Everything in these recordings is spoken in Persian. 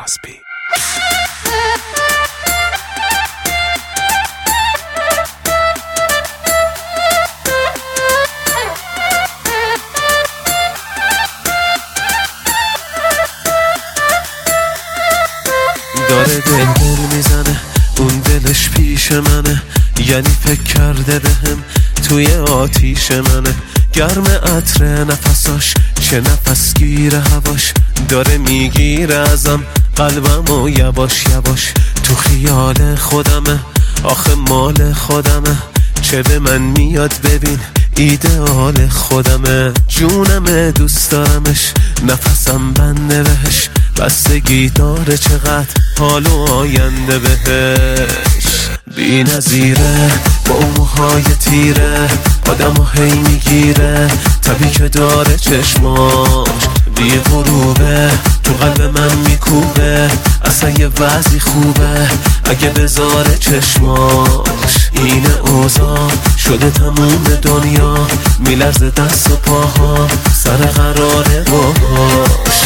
کراسبی. داره دل میزنه، اون دلش پیش منه، یعنی فکر کرده بهم توی آتیش منه. گرم عطر نفساش، چه نفس گیره هواش، داره میگیره ازم قلبم و یواش یواش. تو خیال خودمه، آخه مال خودمه، چه به من میاد ببین ایدئال خودمه. جونمه دوست دارمش، نفسم بنده بهش، بستگی داره چقدر حال و آینده بهش. بی نظیره با اون موهای تیره، آدمو هی میگیره، طبی که داره چشماش بی غروبه، تو قلب من میکوبه، اصلا یه وضعی خوبه اگه بذاره چشماش. این اوضاع شده تموم دنیا، میلرزه دست و پاها سر قراره باش.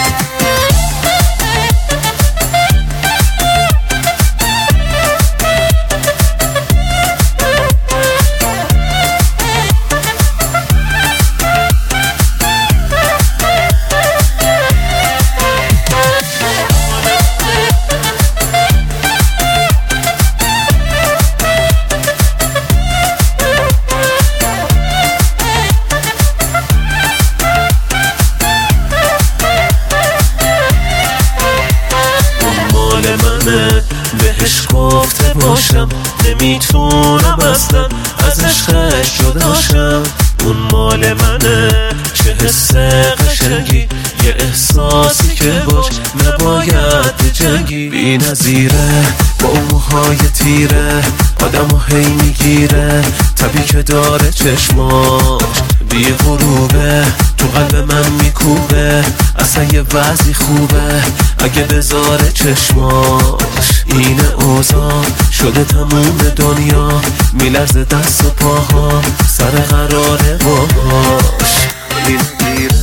بهش گفته باشم نمیتونم اصلا از عشقش جداشم. اون مال منه، چه حس قشنگی، یه احساسی که باش نباید بجنگی. بی نظیره با اون موهای تیره، آدمو هی میگیره، طبی که داره چشماش بی غروبه، تو قلب من میکوبه، اصلا یه وضعی خوبه اگه بذاره چشماش. این اوضاع شده تموم دنیا، میلرزه دست و پاها سر قراره باش. این نظیره،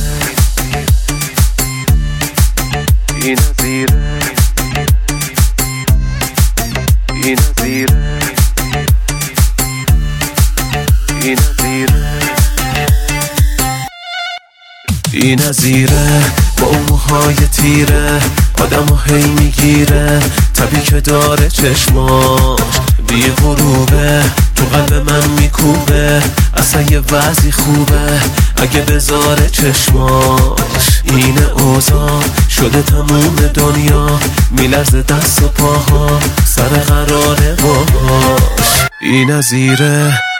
این نظیره، این نظیره، این نظیره، این نظیره با اون موهای تیره، آدمو هی میگیره، طبی که داره چشماش بی غروبه، تو قلب من میکوبه، اصلا یه وضعی خوبه اگه بذاره چشماش. این اوضاع شده تموم دنیا، میلرزه دست و پاها سر قراره باش. این نظیره.